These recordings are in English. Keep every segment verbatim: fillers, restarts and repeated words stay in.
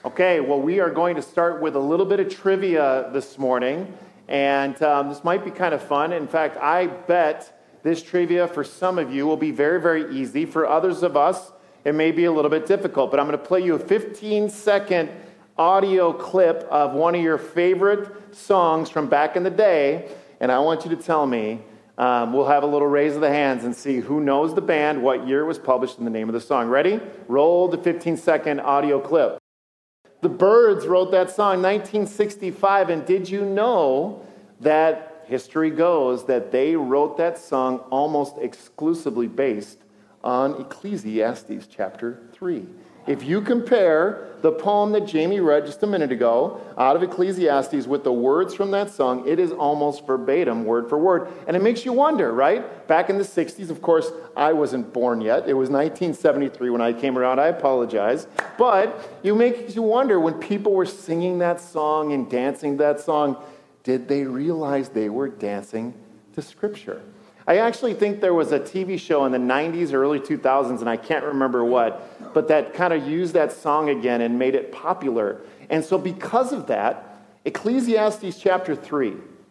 Okay, well, we are going to start with a little bit of trivia this morning, and um, this might be kind of fun. In fact, I bet this trivia for some of you will be very, very easy. For others of us, it may be a little bit difficult, but I'm going to play you a fifteen-second audio clip of one of your favorite songs from back in the day, and I want you to tell me, um, we'll have a little raise of the hands and see who knows the band, what year it was published, and the name of the song. Ready? Roll the fifteen-second audio clip. The Byrds wrote that song in nineteen sixty-five, and did you know that history goes that they wrote that song almost exclusively based on Ecclesiastes chapter three? If you compare the poem that Jamie read just a minute ago out of Ecclesiastes with the words from that song, it is almost verbatim, word for word. And it makes you wonder, right? Back in the sixties, of course, I wasn't born yet. It was nineteen seventy-three when I came around. I apologize. But it makes you wonder, when people were singing that song and dancing that song, did they realize they were dancing to Scripture? I actually think there was a T V show in the nineties or early two thousands, and I can't remember what, but that kind of used that song again and made it popular. And so because of that, Ecclesiastes chapter three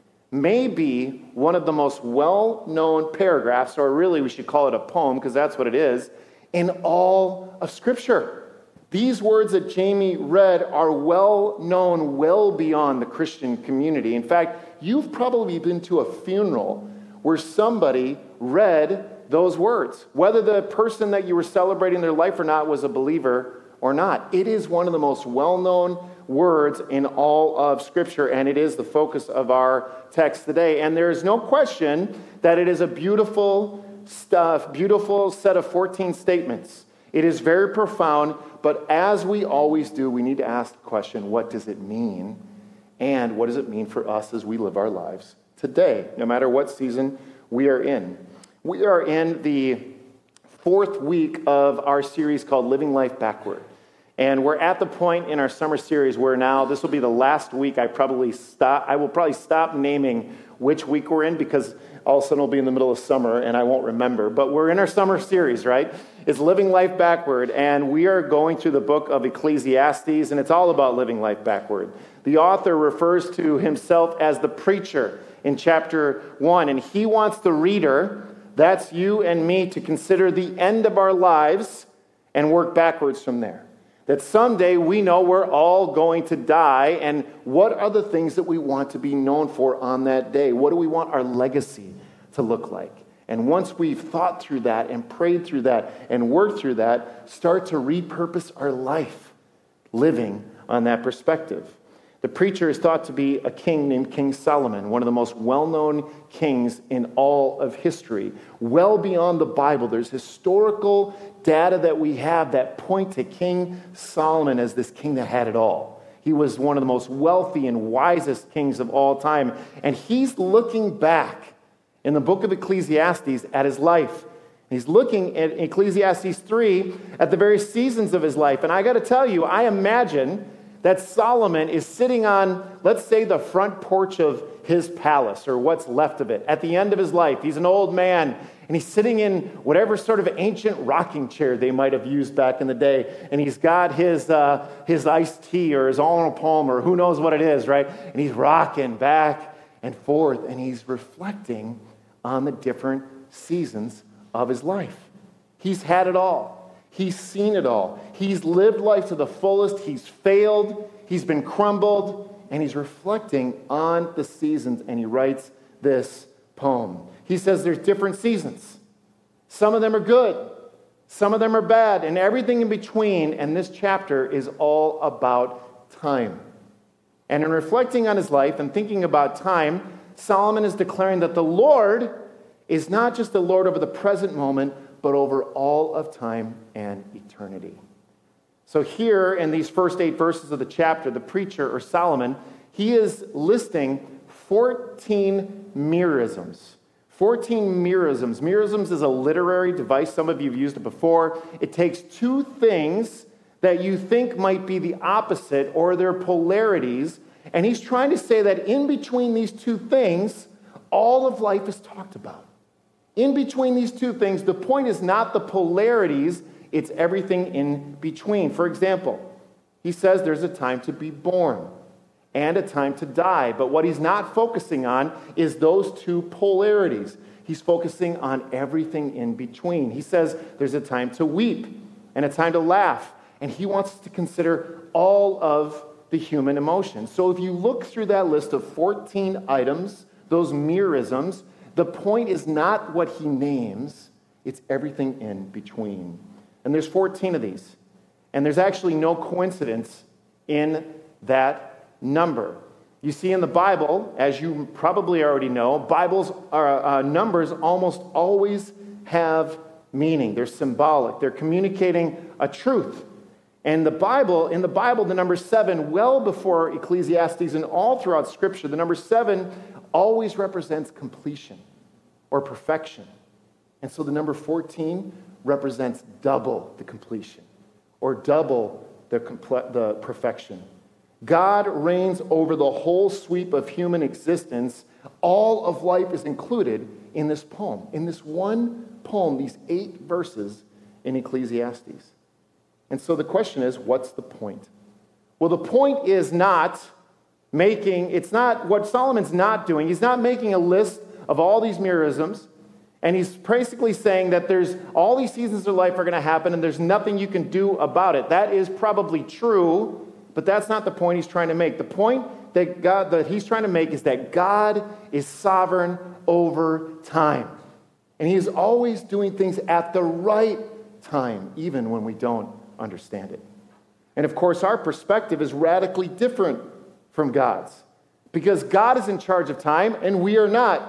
may be one of the most well-known paragraphs, or really we should call it a poem because that's what it is, in all of Scripture. These words that Jamie read are well-known well beyond the Christian community. In fact, you've probably been to a funeral where somebody read those words, whether the person that you were celebrating their life or not was a believer or not. It is one of the most well-known words in all of Scripture, and it is the focus of our text today. And there is no question that it is a beautiful stuff, beautiful set of fourteen statements. It is very profound, but as we always do, we need to ask the question, what does it mean? And what does it mean for us as we live our lives today, no matter what season we are in? We are in the fourth week of our series called Living Life Backward. And we're at the point in our summer series where now this will be the last week I probably stop. I will probably stop naming which week we're in because all of a sudden we'll be in the middle of summer and I won't remember. But we're in our summer series, right? It's Living Life Backward, and we are going through the book of Ecclesiastes, and it's all about living life backward. The author refers to himself as the preacher in chapter one, and he wants the reader, that's you and me, to consider the end of our lives and work backwards from there. That someday we know we're all going to die, and what are the things that we want to be known for on that day? What do we want our legacy to look like? And once we've thought through that and prayed through that and worked through that, start to repurpose our life living on that perspective. The preacher is thought to be a king named King Solomon, one of the most well-known kings in all of history. Well beyond the Bible, there's historical data that we have that point to King Solomon as this king that had it all. He was one of the most wealthy and wisest kings of all time. And he's looking back in the book of Ecclesiastes at his life. He's looking at Ecclesiastes three at the very seasons of his life. And I got to tell you, I imagine that Solomon is sitting on, let's say, the front porch of his palace, or what's left of it, at the end of his life. He's an old man, and he's sitting in whatever sort of ancient rocking chair they might have used back in the day, and he's got his uh, his iced tea or his Arnold Palmer, or who knows what it is, right? And he's rocking back and forth, and he's reflecting on the different seasons of his life. He's had it all. He's seen it all. He's lived life to the fullest. He's failed. He's been crumbled. And he's reflecting on the seasons. And he writes this poem. He says there's different seasons. Some of them are good. Some of them are bad. And everything in between. And this chapter is all about time. And in reflecting on his life and thinking about time, Solomon is declaring that the Lord is not just the Lord over the present moment, but over all of time and eternity. So here in these first eight verses of the chapter, the preacher, or Solomon, he is listing fourteen merisms. fourteen merisms. Merisms is a literary device. Some of you have used it before. It takes two things that you think might be the opposite or their polarities, and he's trying to say that in between these two things, all of life is talked about. In between these two things, the point is not the polarities, it's everything in between. For example, He says there's a time to be born and a time to die. But what he's not focusing on is those two polarities. He's focusing on everything in between. He says there's a time to weep and a time to laugh. And he wants us to consider all of the human emotions. So if you look through that list of fourteen items, those merisms, the point is not what he names, it's everything in between. And there's fourteen of these. And there's actually no coincidence in that number. You see, in the Bible, as you probably already know, Bibles are, uh, numbers almost always have meaning. They're symbolic. They're communicating a truth. And the Bible, in the Bible, the number seven, well before Ecclesiastes and all throughout Scripture, the number seven always represents completion or perfection. And so the number fourteen represents double the completion or double the, comple- the perfection. God reigns over the whole sweep of human existence. All of life is included in this poem, in this one poem, these eight verses in Ecclesiastes. And so the question is, what's the point? Well, the point is not making, it's not, what Solomon's not doing, he's not making a list of all these merisms, and he's basically saying that there's, all these seasons of life are going to happen, and there's nothing you can do about it. That is probably true, but that's not the point he's trying to make. The point that God, that he's trying to make is that God is sovereign over time. And he is always doing things at the right time, even when we don't understand it. And of course, our perspective is radically different from God's, because God is in charge of time and we are not.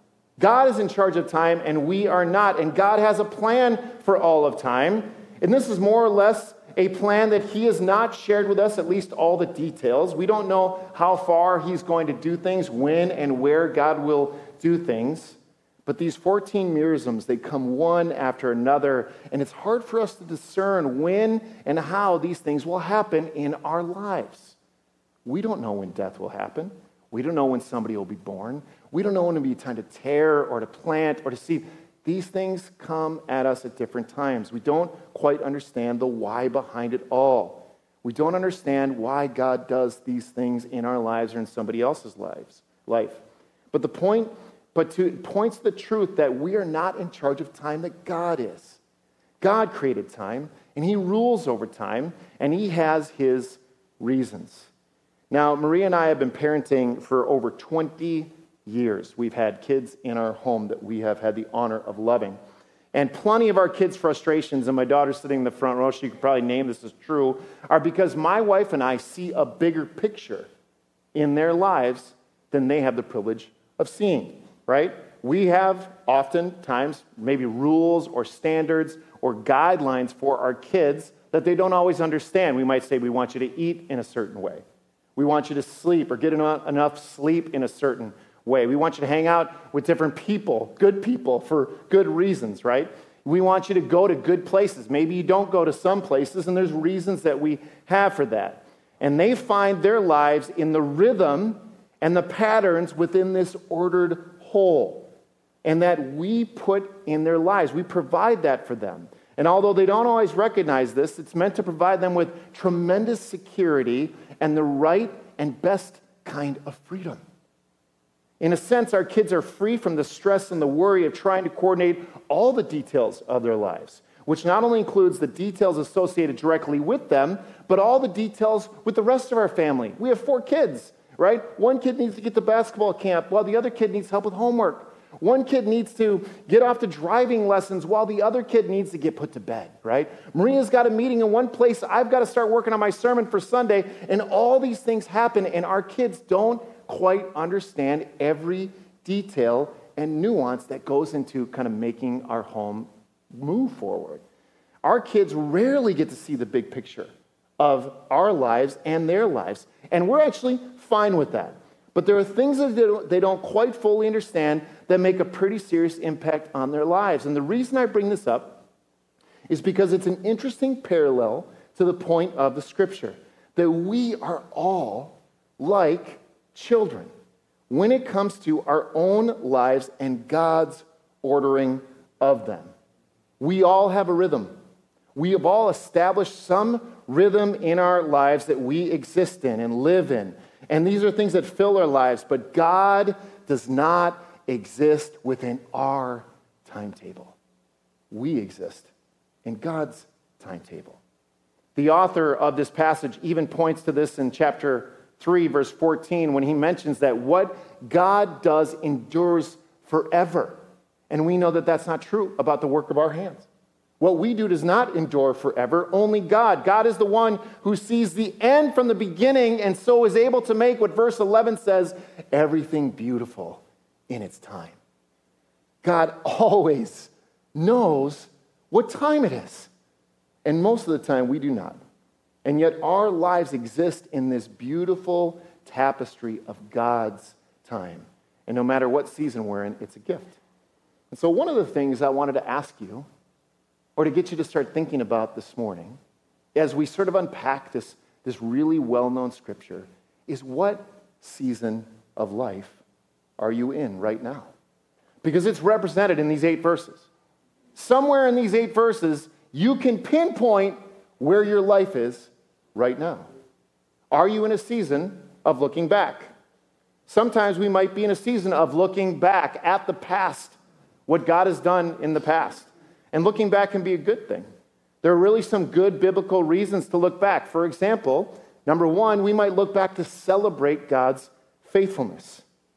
God is in charge of time and we are not. And God has a plan for all of time. And this is more or less a plan that he has not shared with us, at least all the details. We don't know how far he's going to do things, when and where God will do things. But these fourteen merisms, they come one after another, and it's hard for us to discern when and how these things will happen in our lives. We don't know when death will happen. We don't know when somebody will be born. We don't know when it will be time to tear or to plant or to seed. These things come at us at different times. We don't quite understand the why behind it all. We don't understand why God does these things in our lives or in somebody else's lives, life. But the point But to, it points to the truth that we are not in charge of time, that God is. God created time, and he rules over time, and he has his reasons. Now, Maria and I have been parenting for over twenty years. We've had kids in our home that we have had the honor of loving. And plenty of our kids' frustrations, and my daughter sitting in the front row, she could probably name this as true, are because my wife and I see a bigger picture in their lives than they have the privilege of seeing. Right? We have oftentimes maybe rules or standards or guidelines for our kids that they don't always understand. We might say, we want you to eat in a certain way. We want you to sleep or get enough sleep in a certain way. We want you to hang out with different people, good people, for good reasons, right? We want you to go to good places. Maybe you don't go to some places, and there's reasons that we have for that. And they find their lives in the rhythm and the patterns within this ordered whole, and that we put in their lives. We provide that for them. And although they don't always recognize this, it's meant to provide them with tremendous security and the right and best kind of freedom. In a sense, our kids are free from the stress and the worry of trying to coordinate all the details of their lives, which not only includes the details associated directly with them, but all the details with the rest of our family. We have four kids. Right? One kid needs to get to basketball camp while the other kid needs help with homework. One kid needs to get off to driving lessons while the other kid needs to get put to bed, right? Maria's got a meeting in one place. I've got to start working on my sermon for Sunday. And all these things happen, and our kids don't quite understand every detail and nuance that goes into kind of making our home move forward. Our kids rarely get to see the big picture of our lives and their lives. And we're actually fine with that. But there are things that they don't quite fully understand that make a pretty serious impact on their lives. And the reason I bring this up is because it's an interesting parallel to the point of the Scripture, that we are all like children when it comes to our own lives and God's ordering of them. We all have a rhythm. We have all established some rhythm in our lives that we exist in and live in. And these are things that fill our lives, but God does not exist within our timetable. We exist in God's timetable. The author of this passage even points to this in chapter three, verse fourteen, when he mentions that what God does endures forever. And we know that that's not true about the work of our hands. What we do does not endure forever, only God. God is the one who sees the end from the beginning and so is able to make what verse eleven says, everything beautiful in its time. God always knows what time it is. And most of the time we do not. And yet our lives exist in this beautiful tapestry of God's time. And no matter what season we're in, it's a gift. And so one of the things I wanted to ask you, or to get you to start thinking about this morning, as we sort of unpack this, this really well-known scripture, is what season of life are you in right now? Because it's represented in these eight verses. Somewhere in these eight verses, you can pinpoint where your life is right now. Are you in a season of looking back? Sometimes we might be in a season of looking back at the past, what God has done in the past. And looking back can be a good thing. There are really some good biblical reasons to look back. For example, number one, we might look back to celebrate God's faithfulness.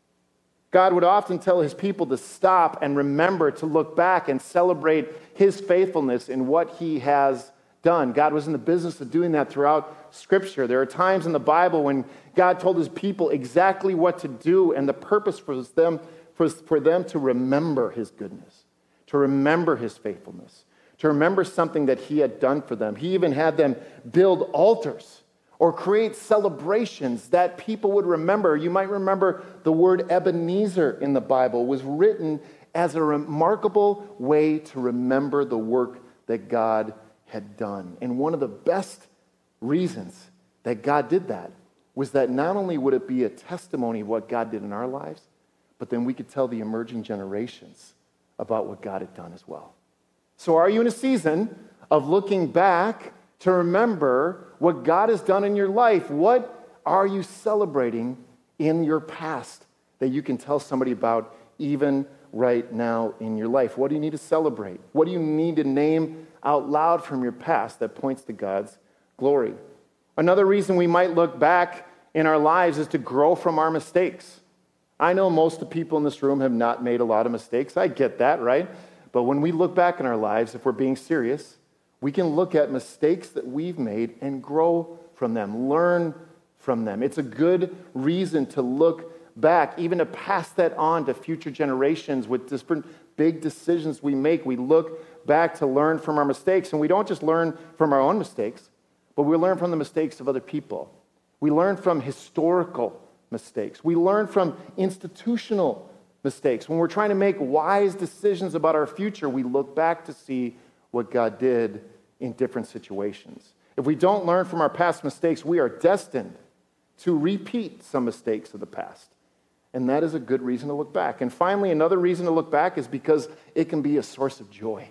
God would often tell his people to stop and remember to look back and celebrate his faithfulness in what he has done. God was in the business of doing that throughout Scripture. There are times in the Bible when God told his people exactly what to do, and the purpose for them, for, for them to remember his goodness, to remember his faithfulness, to remember something that he had done for them. He even had them build altars or create celebrations that people would remember. You might remember the word Ebenezer in the Bible was written as a remarkable way to remember the work that God had done. And one of the best reasons that God did that was that not only would it be a testimony of what God did in our lives, but then we could tell the emerging generations about what God had done as well. So are you in a season of looking back to remember what God has done in your life? What are you celebrating in your past that you can tell somebody about even right now in your life? What do you need to celebrate? What do you need to name out loud from your past that points to God's glory? Another reason we might look back in our lives is to grow from our mistakes. I know most of the people in this room have not made a lot of mistakes. I get that, right? But when we look back in our lives, if we're being serious, we can look at mistakes that we've made and grow from them, learn from them. It's a good reason to look back, even to pass that on to future generations with different big decisions we make. We look back to learn from our mistakes, and we don't just learn from our own mistakes, but we learn from the mistakes of other people. We learn from historical mistakes. We learn from institutional mistakes. When we're trying to make wise decisions about our future, we look back to see what God did in different situations. If we don't learn from our past mistakes, we are destined to repeat some mistakes of the past. And that is a good reason to look back. And finally, another reason to look back is because it can be a source of joy.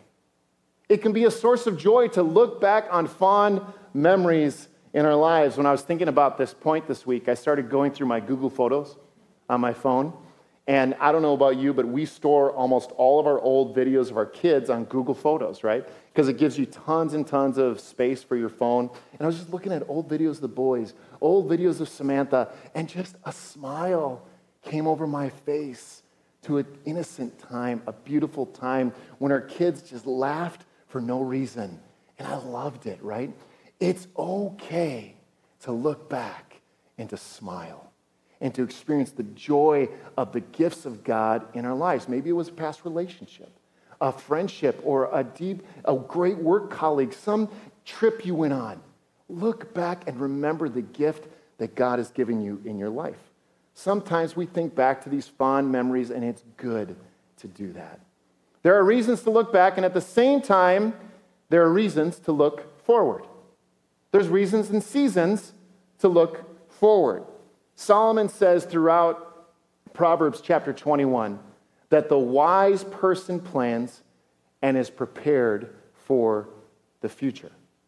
It can be a source of joy to look back on fond memories in our lives. When I was thinking about this point this week, I started going through my Google Photos on my phone. And I don't know about you, but we store almost all of our old videos of our kids on Google Photos, right? Because it gives you tons and tons of space for your phone. And I was just looking at old videos of the boys, old videos of Samantha, and just a smile came over my face to an innocent time, a beautiful time when our kids just laughed for no reason. And I loved it, right? It's okay to look back and to smile and to experience the joy of the gifts of God in our lives. Maybe it was a past relationship, a friendship, or a deep, a great work colleague, some trip you went on. Look back and remember the gift that God has given you in your life. Sometimes we think back to these fond memories, and it's good to do that. There are reasons to look back, and at the same time, there are reasons to look forward. There's reasons and seasons to look forward. Solomon says throughout Proverbs chapter twenty-one that the wise person plans and is prepared for the future.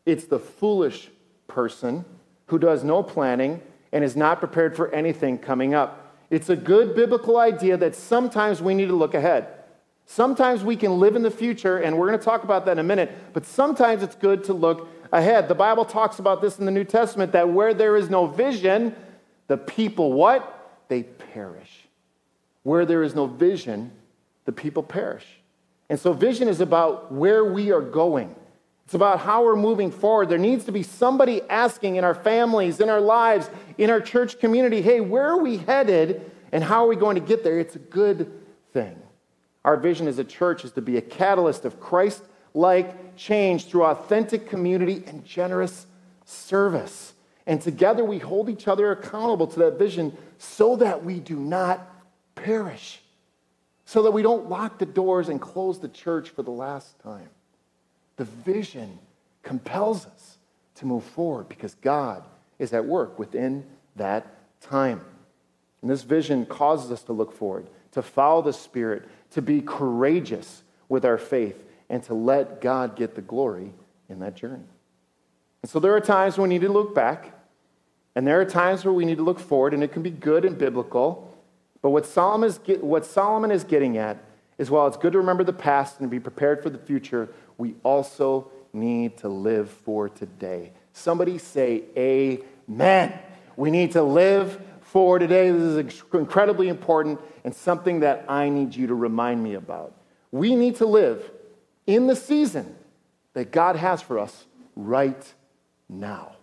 It's the foolish person who does no planning and is not prepared for anything coming up. It's a good biblical idea that sometimes we need to look ahead. Sometimes we can live in the future, and we're going to talk about that in a minute, but sometimes it's good to look ahead. The Bible talks about this in the New Testament, that where there is no vision, the people what? They perish. Where there is no vision, the people perish. And so vision is about where we are going. It's about how we're moving forward. There needs to be somebody asking in our families, in our lives, in our church community, hey, where are we headed and how are we going to get there? It's a good thing. Our vision as a church is to be a catalyst of Christ-like change through authentic community and generous service. And together we hold each other accountable to that vision so that we do not perish, so that we don't lock the doors and close the church for the last time. The vision compels us to move forward because God is at work within that time. And this vision causes us to look forward, to follow the Spirit, to be courageous with our faith, and to let God get the glory in that journey. And so there are times when we need to look back, and there are times where we need to look forward, and it can be good and biblical. But what Solomon is, get, what Solomon is getting at is while it's good to remember the past and be prepared for the future, we also need to live for today. Somebody say amen. We need to live for today. This is incredibly important and something that I need you to remind me about. We need to live in the season that God has for us right now.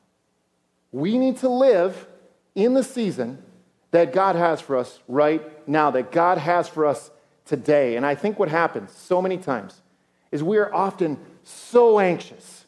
We need to live in the season that God has for us right now, that God has for us today. And I think what happens so many times is we are often so anxious,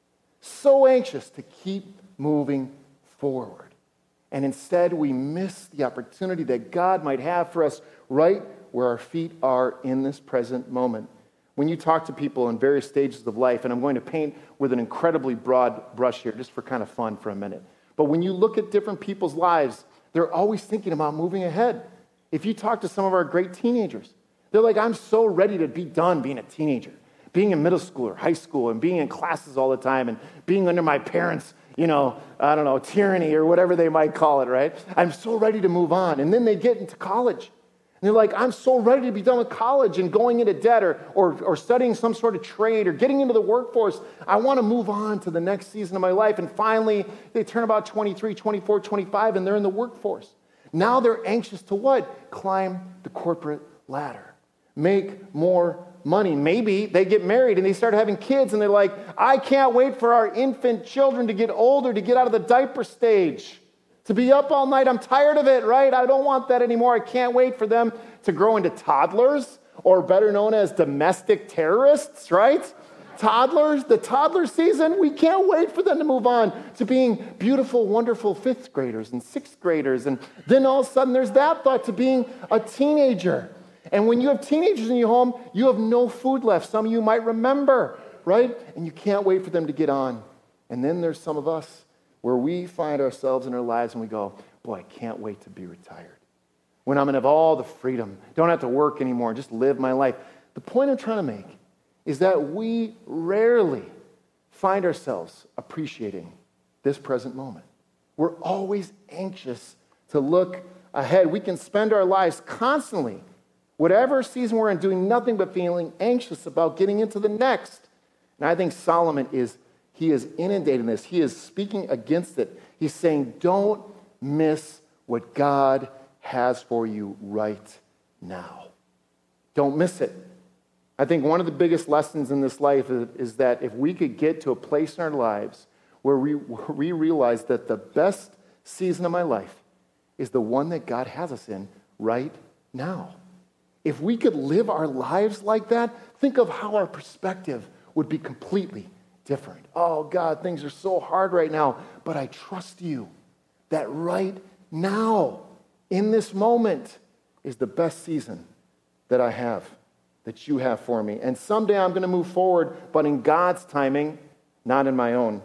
so anxious to keep moving forward. And instead, we miss the opportunity that God might have for us right where our feet are in this present moment. When you talk to people in various stages of life, and I'm going to paint with an incredibly broad brush here, just for kind of fun for a minute. But when you look at different people's lives, they're always thinking about moving ahead. If you talk to some of our great teenagers, they're like, I'm so ready to be done being a teenager, being in middle school or high school and being in classes all the time and being under my parents' you know, I don't know, tyranny or whatever they might call it, right? I'm so ready to move on. And then they get into college. And they're like, I'm so ready to be done with college and going into debt or, or, or studying some sort of trade or getting into the workforce. I want to move on to the next season of my life. And finally, they turn about twenty-three, twenty-four, twenty-five, and they're in the workforce. Now they're anxious to what? Climb the corporate ladder. Make more money. Maybe they get married and they start having kids and they're like, I can't wait for our infant children to get older, to get out of the diaper stage, to be up all night. I'm tired of it, right? I don't want that anymore. I can't wait for them to grow into toddlers, or better known as domestic terrorists, right? Toddlers, the toddler season, we can't wait for them to move on to being beautiful, wonderful fifth graders and sixth graders. And then all of a sudden there's that thought to being a teenager. And when you have teenagers in your home, you have no food left. Some of you might remember, right? And you can't wait for them to get on. And then there's some of us where we find ourselves in our lives and we go, boy, I can't wait to be retired. When I'm going to have all the freedom, don't have to work anymore, just live my life. The point I'm trying to make is that we rarely find ourselves appreciating this present moment. We're always anxious to look ahead. We can spend our lives constantly, whatever season we're in, doing nothing but feeling anxious about getting into the next. And I think Solomon is, he is inundating this. He is speaking against it. He's saying, don't miss what God has for you right now. Don't miss it. I think one of the biggest lessons in this life is, is that if we could get to a place in our lives where we, where we realize that the best season of my life is the one that God has us in right now. If we could live our lives like that, think of how our perspective would be completely different. Oh, God, things are so hard right now, but I trust you that right now, in this moment, is the best season that I have, that you have for me. And someday I'm going to move forward, but in God's timing, not in my own.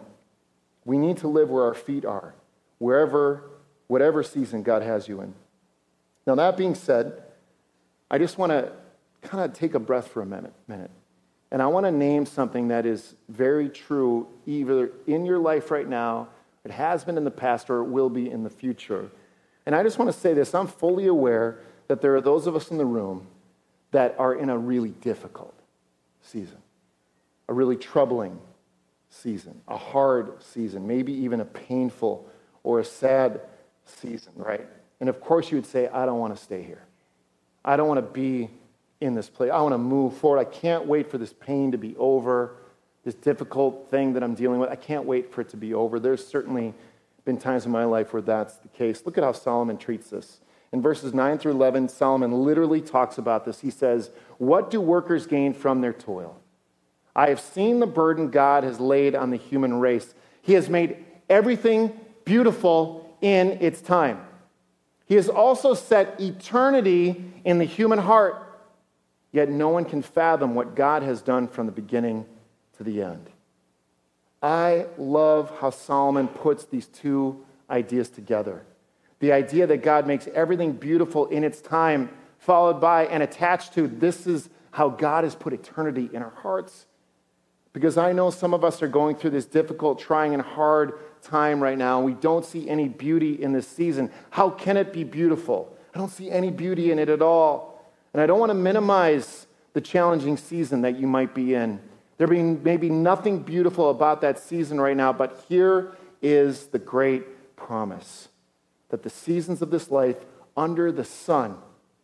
We need to live where our feet are, wherever, whatever season God has you in. Now, that being said, I just want to kind of take a breath for a minute, minute And I want to name something that is very true, either in your life right now, it has been in the past, or it will be in the future. And I just want to say this. I'm fully aware that there are those of us in the room that are in a really difficult season, a really troubling season, a hard season, maybe even a painful or a sad season, right? And of course you would say, I don't want to stay here. I don't want to be in this place. I want to move forward. I can't wait for this pain to be over, this difficult thing that I'm dealing with. I can't wait for it to be over. There's certainly been times in my life where that's the case. Look at how Solomon treats this. In verses nine through eleven, Solomon literally talks about this. He says, what do workers gain from their toil? I have seen the burden God has laid on the human race. He has made everything beautiful in its time. He has also set eternity in the human heart, yet no one can fathom what God has done from the beginning to the end. I love how Solomon puts these two ideas together. The idea that God makes everything beautiful in its time, followed by and attached to, this is how God has put eternity in our hearts. Because I know some of us are going through this difficult, trying, and hard time right now, and we don't see any beauty in this season. How can it be beautiful? I don't see any beauty in it at all. And I don't want to minimize the challenging season that you might be in. There being maybe nothing beautiful about that season right now, but here is the great promise that the seasons of this life under the sun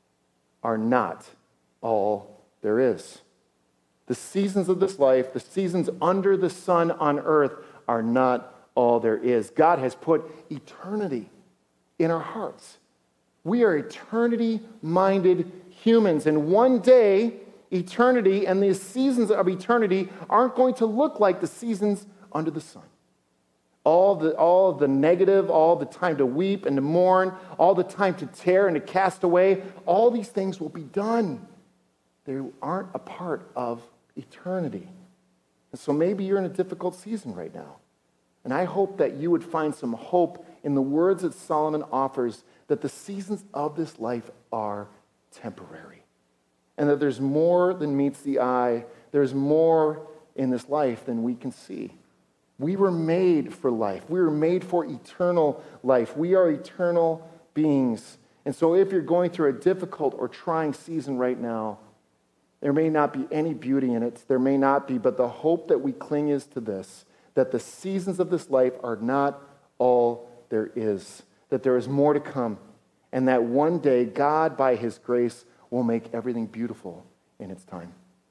are not all there is. The seasons of this life, the seasons under the sun on earth, are not all there is. God has put eternity in our hearts. We are eternity-minded humans, and one day, eternity and the seasons of eternity aren't going to look like the seasons under the sun. All the, all the negative, all the time to weep and to mourn, all the time to tear and to cast away, all these things will be done. They aren't a part of eternity. And so maybe you're in a difficult season right now. And I hope that you would find some hope in the words that Solomon offers, that the seasons of this life are temporary. And that there's more than meets the eye. There's more in this life than we can see. We were made for life. We were made for eternal life. We are eternal beings. And so if you're going through a difficult or trying season right now, there may not be any beauty in it. There may not be, but the hope that we cling is to this, that the seasons of this life are not all there is, that there is more to come, and that one day God, by his grace, will make everything beautiful in its time.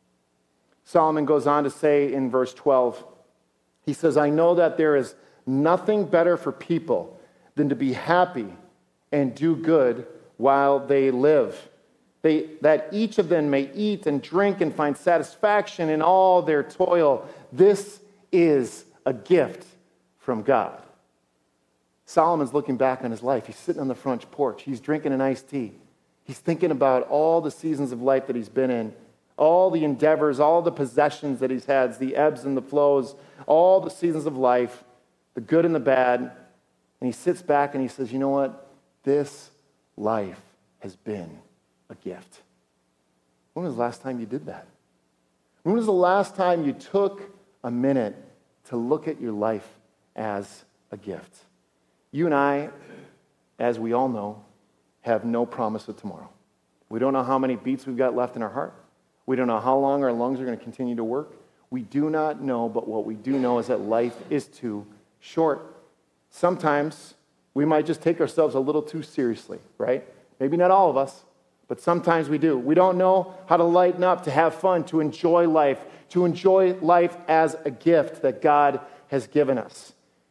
Solomon goes on to say in verse twelve, he says, I know that there is nothing better for people than to be happy and do good while they live. They, that each of them may eat and drink and find satisfaction in all their toil. This is a gift from God. Solomon's looking back on his life. He's sitting on the front porch. He's drinking an iced tea. He's thinking about all the seasons of life that he's been in, all the endeavors, all the possessions that he's had, the ebbs and the flows, all the seasons of life, the good and the bad. And he sits back and he says, you know what? This life has been a gift. When was the last time you did that? When was the last time you took a minute to look at your life as a gift? You and I, as we all know, have no promise of tomorrow. We don't know how many beats we've got left in our heart. We don't know how long our lungs are going to continue to work. We do not know, but what we do know is that life is too short. Sometimes we might just take ourselves a little too seriously, right? Maybe not all of us, but sometimes we do. We don't know how to lighten up, to have fun, to enjoy life, to enjoy life as a gift that God has given us.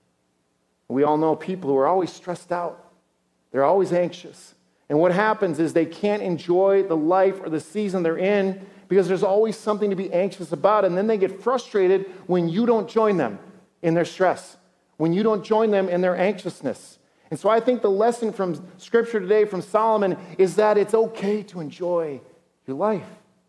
We all know people who are always stressed out. They're always anxious. And what happens is they can't enjoy the life or the season they're in because there's always something to be anxious about. And then they get frustrated when you don't join them in their stress, when you don't join them in their anxiousness. And so I think the lesson from Scripture today from Solomon is that it's okay to enjoy your life,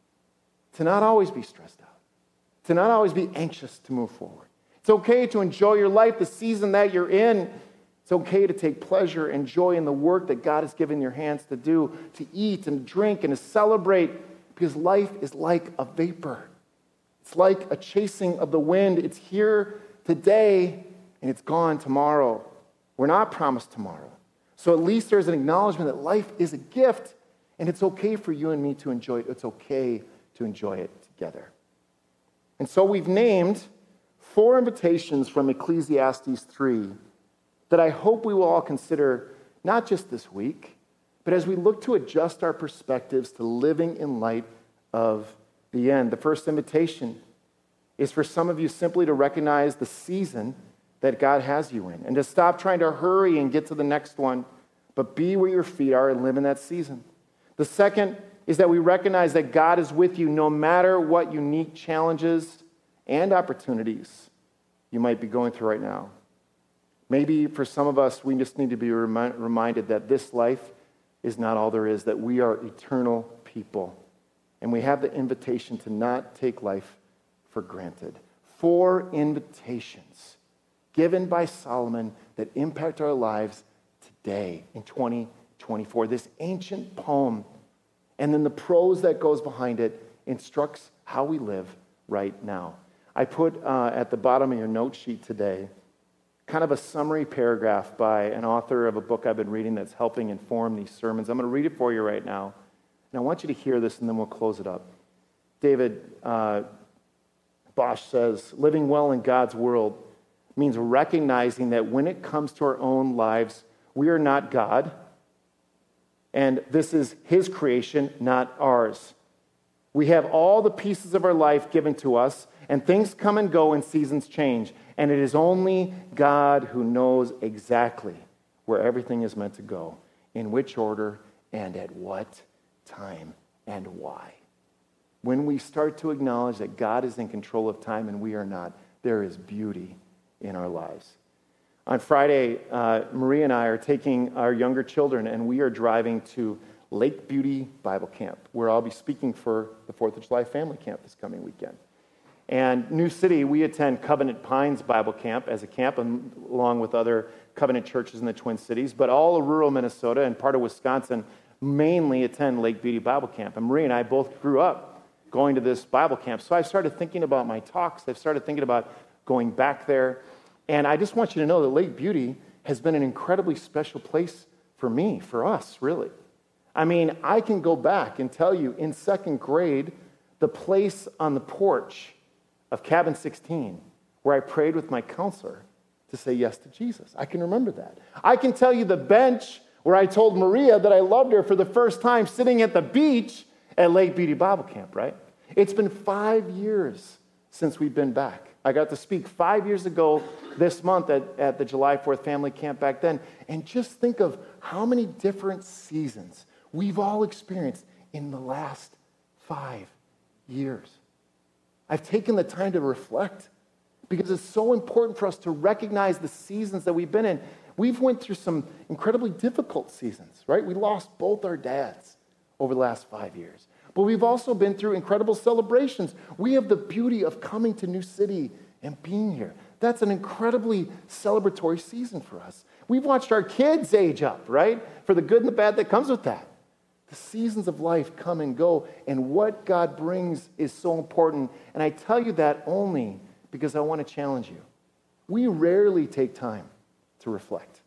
to not always be stressed out, to not always be anxious to move forward. It's okay to enjoy your life, the season that you're in. It's okay to take pleasure and joy in the work that God has given your hands to do, to eat and drink and to celebrate, because life is like a vapor. It's like a chasing of the wind. It's here today, and it's gone tomorrow. We're not promised tomorrow. So at least there's an acknowledgement that life is a gift, and it's okay for you and me to enjoy it. It's okay to enjoy it together. And so we've named four invitations from Ecclesiastes three that I hope we will all consider, not just this week, but as we look to adjust our perspectives to living in light of the end. The first invitation is for some of you simply to recognize the season that God has you in and to stop trying to hurry and get to the next one, but be where your feet are and live in that season. The second is that we recognize that God is with you no matter what unique challenges and opportunities you might be going through right now. Maybe for some of us, we just need to be remi- reminded that this life is not all there is, that we are eternal people. And we have the invitation to not take life for granted. Four invitations given by Solomon that impact our lives today in twenty twenty-four. This ancient poem, and then the prose that goes behind it, instructs how we live right now. I put uh, at the bottom of your note sheet today kind of a summary paragraph by an author of a book I've been reading that's helping inform these sermons. I'm going to read it for you right now. And I want you to hear this, and then we'll close it up. David uh, Bosch says, living well in God's world means recognizing that when it comes to our own lives, we are not God, and this is his creation, not ours. We have all the pieces of our life given to us, and things come and go and seasons change, and it is only God who knows exactly where everything is meant to go, in which order, and at what time, and why. When we start to acknowledge that God is in control of time and we are not, there is beauty in our lives. On Friday, uh, Maria and I are taking our younger children, and we are driving to Lake Beauty Bible Camp, where I'll be speaking for the fourth of July Family Camp this coming weekend. And New City, we attend Covenant Pines Bible Camp as a camp, and along with other Covenant churches in the Twin Cities. But all of rural Minnesota and part of Wisconsin mainly attend Lake Beauty Bible Camp. And Maria and I both grew up going to this Bible camp. So I've started thinking about my talks. I've started thinking about going back there. And I just want you to know that Lake Beauty has been an incredibly special place for me, for us, really. I mean, I can go back and tell you in second grade, the place on the porch of Cabin sixteen where I prayed with my counselor to say yes to Jesus. I can remember that. I can tell you the bench where I told Maria that I loved her for the first time sitting at the beach at Lake Beauty Bible Camp, right? It's been five years since we've been back. I got to speak five years ago this month at, at the July fourth Family Camp back then. And just think of how many different seasons we've all experienced in the last five years. I've taken the time to reflect because it's so important for us to recognize the seasons that we've been in. We've went through some incredibly difficult seasons, right? We lost both our dads over the last five years. But we've also been through incredible celebrations. We have the beauty of coming to New City and being here. That's an incredibly celebratory season for us. We've watched our kids age up, right? For the good and the bad that comes with that. The seasons of life come and go, and what God brings is so important. And I tell you that only because I want to challenge you. We rarely take time to reflect.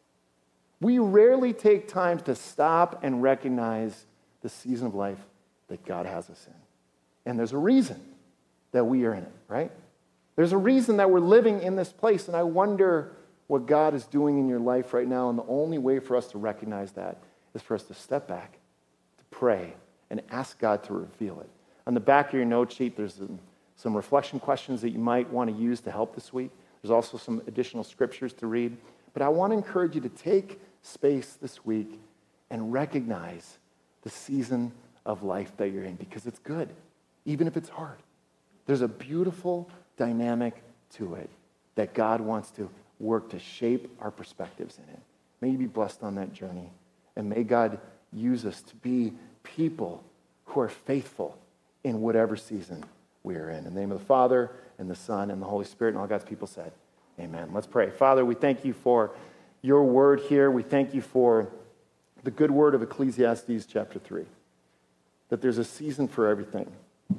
We rarely take time to stop and recognize the season of life that God has us in. And there's a reason that we are in it, right? There's a reason that we're living in this place, and I wonder what God is doing in your life right now, and the only way for us to recognize that is for us to step back, to pray, and ask God to reveal it. On the back of your note sheet, there's some reflection questions that you might want to use to help this week. There's also some additional scriptures to read. But I want to encourage you to take space this week and recognize the season of life that you're in, because it's good, even if it's hard. There's a beautiful dynamic to it that God wants to work to shape our perspectives in it. May you be blessed on that journey, and may God use us to be people who are faithful in whatever season we are in. In the name of the Father, and the Son, and the Holy Spirit, and all God's people said, amen. Let's pray. Father, we thank you for your word here. We thank you for the good word of Ecclesiastes chapter three, that there's a season for everything.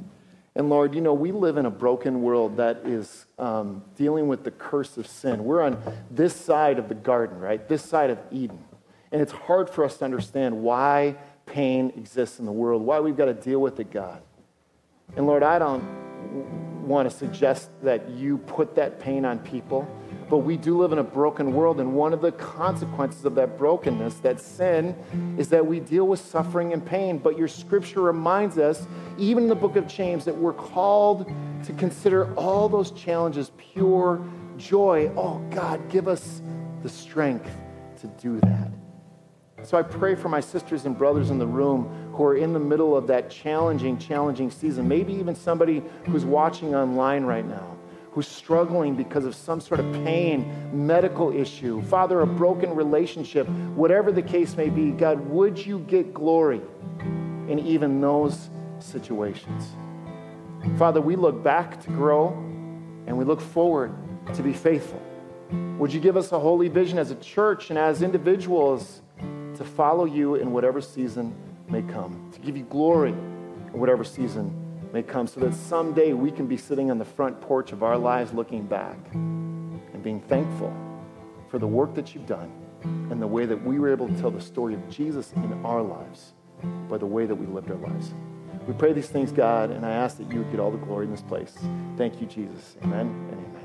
And Lord, you know, we live in a broken world that is um, dealing with the curse of sin. We're on this side of the garden, right? This side of Eden. And it's hard for us to understand why pain exists in the world, why we've got to deal with it, God. And Lord, I don't want to suggest that you put that pain on people, but we do live in a broken world, and one of the consequences of that brokenness, that sin, is that we deal with suffering and pain. But your scripture reminds us, even in the book of James, that we're called to consider all those challenges pure joy. Oh, God, give us the strength to do that. So I pray for my sisters and brothers in the room who are in the middle of that challenging, challenging season. Maybe even somebody who's watching online right now, who's struggling because of some sort of pain, medical issue, Father, a broken relationship, whatever the case may be. God, would you get glory in even those situations? Father, we look back to grow and we look forward to be faithful. Would you give us a holy vision as a church and as individuals to follow you in whatever season may come, to give you glory in whatever season may come, so that someday we can be sitting on the front porch of our lives looking back and being thankful for the work that you've done and the way that we were able to tell the story of Jesus in our lives by the way that we lived our lives. We pray these things, God, and I ask that you would get all the glory in this place. Thank you, Jesus. Amen and amen.